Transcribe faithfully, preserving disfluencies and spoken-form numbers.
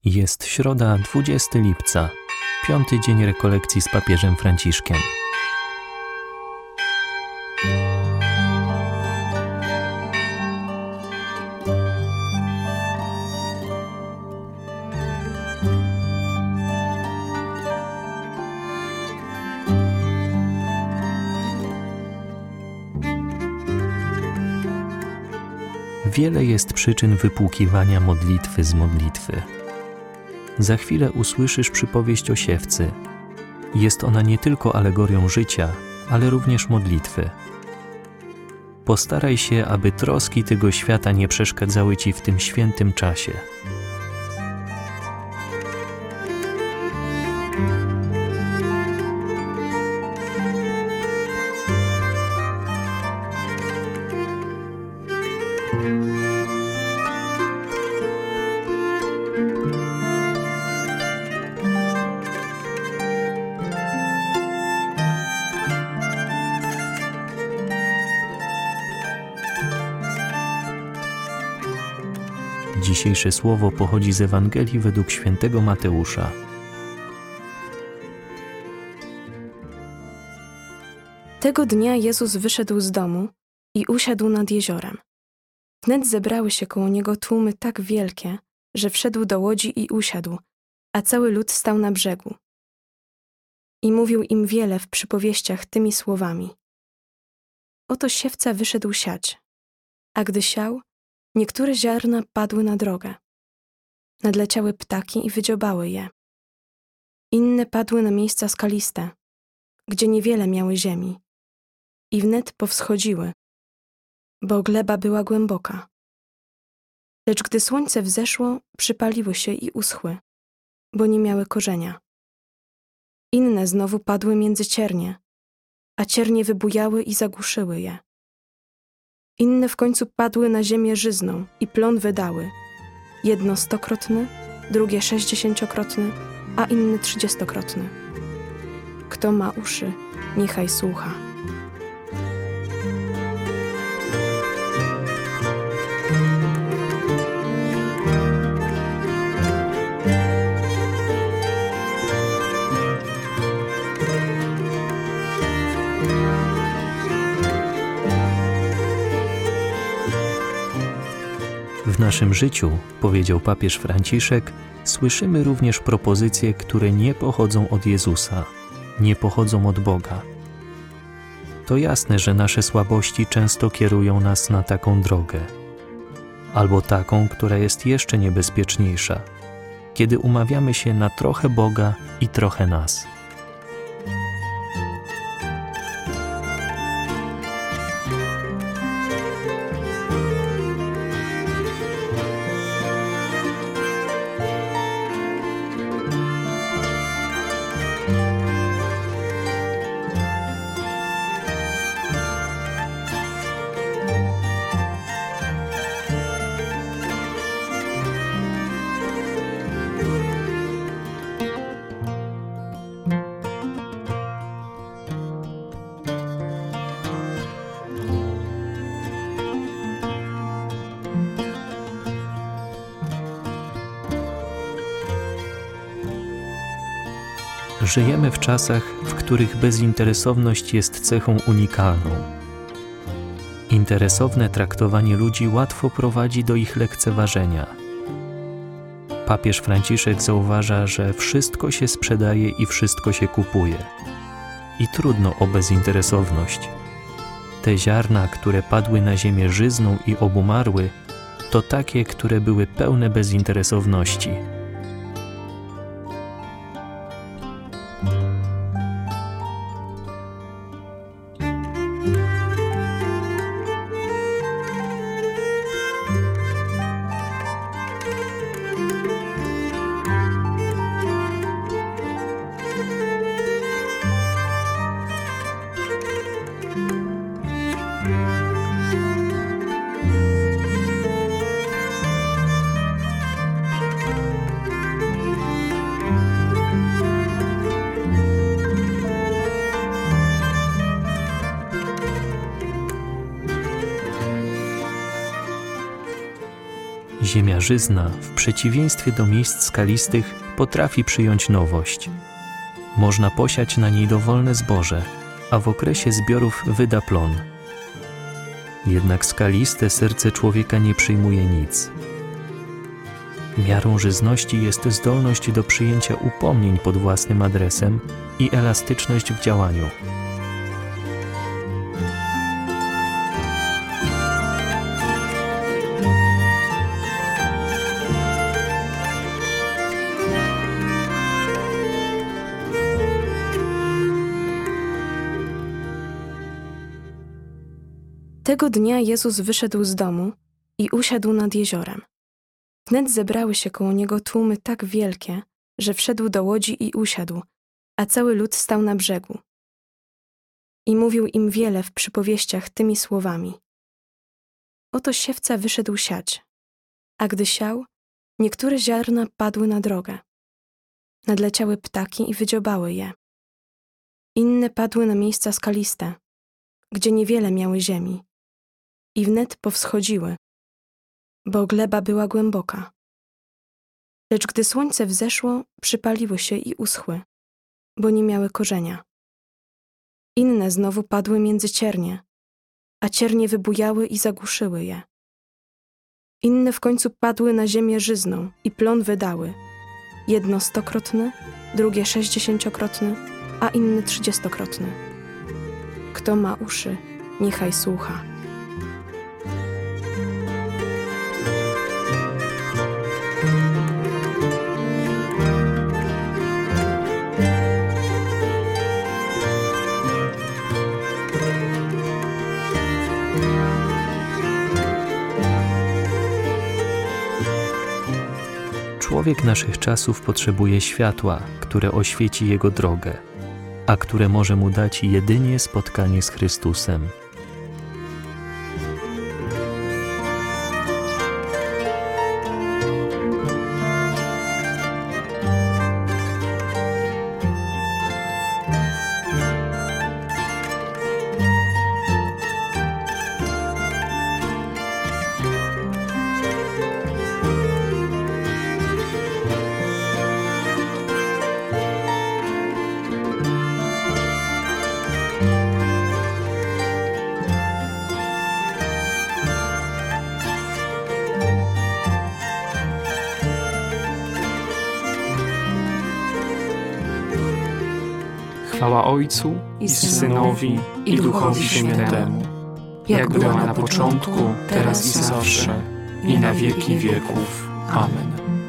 Jest środa, dwudziestego lipca, piąty dzień rekolekcji z papieżem Franciszkiem. Wiele jest przyczyn wypłukiwania modlitwy z modlitwy. Za chwilę usłyszysz przypowieść o siewcy. Jest ona nie tylko alegorią życia, ale również modlitwy. Postaraj się, aby troski tego świata nie przeszkadzały ci w tym świętym czasie. Dzisiejsze słowo pochodzi z Ewangelii według świętego Mateusza. Tego dnia Jezus wyszedł z domu i usiadł nad jeziorem. Wnet zebrały się koło niego tłumy tak wielkie, że wszedł do łodzi i usiadł, a cały lud stał na brzegu. I mówił im wiele w przypowieściach tymi słowami. Oto siewca wyszedł siać, a gdy siał, niektóre ziarna padły na drogę. Nadleciały ptaki i wydziobały je. Inne padły na miejsca skaliste, gdzie niewiele miały ziemi, i wnet powschodziły, bo gleba była głęboka. Lecz gdy słońce wzeszło, przypaliły się i uschły, bo nie miały korzenia. Inne znowu padły między ciernie, a ciernie wybujały i zagłuszyły je. Inne w końcu padły na ziemię żyzną i plon wydały. Jedno stokrotny, drugie sześćdziesięciokrotny, a inny trzydziestokrotny. Kto ma uszy, niechaj słucha. W naszym życiu, powiedział papież Franciszek, słyszymy również propozycje, które nie pochodzą od Jezusa, nie pochodzą od Boga. To jasne, że nasze słabości często kierują nas na taką drogę. Albo taką, która jest jeszcze niebezpieczniejsza, kiedy umawiamy się na trochę Boga i trochę nas. Żyjemy w czasach, w których bezinteresowność jest cechą unikalną. Interesowne traktowanie ludzi łatwo prowadzi do ich lekceważenia. Papież Franciszek zauważa, że wszystko się sprzedaje i wszystko się kupuje. I trudno o bezinteresowność. Te ziarna, które padły na ziemię żyzną i obumarły, to takie, które były pełne bezinteresowności. Ziemia żyzna, w przeciwieństwie do miejsc skalistych, potrafi przyjąć nowość. Można posiać na niej dowolne zboże, a w okresie zbiorów wyda plon. Jednak skaliste serce człowieka nie przyjmuje nic. Miarą żyzności jest zdolność do przyjęcia upomnień pod własnym adresem i elastyczność w działaniu. Tego dnia Jezus wyszedł z domu i usiadł nad jeziorem. Wnet zebrały się koło niego tłumy tak wielkie, że wszedł do łodzi i usiadł, a cały lud stał na brzegu. I mówił im wiele w przypowieściach tymi słowami. Oto siewca wyszedł siać, a gdy siał, niektóre ziarna padły na drogę. Nadleciały ptaki i wydziobały je. Inne padły na miejsca skaliste, gdzie niewiele miały ziemi, i wnet powschodziły, bo gleba była głęboka. Lecz gdy słońce wzeszło, przypaliły się i uschły, bo nie miały korzenia. Inne znowu padły między ciernie, a ciernie wybujały i zagłuszyły je. Inne w końcu padły na ziemię żyzną i plon wydały, jedno stokrotny, drugie sześćdziesięciokrotny, a inny trzydziestokrotny. Kto ma uszy, niechaj słucha. Człowiek naszych czasów potrzebuje światła, które oświeci jego drogę, a które może mu dać jedynie spotkanie z Chrystusem. Chwała Ojcu i Synowi i Duchowi Świętemu, jak była na początku, teraz i zawsze, i na wieki wieków. Amen.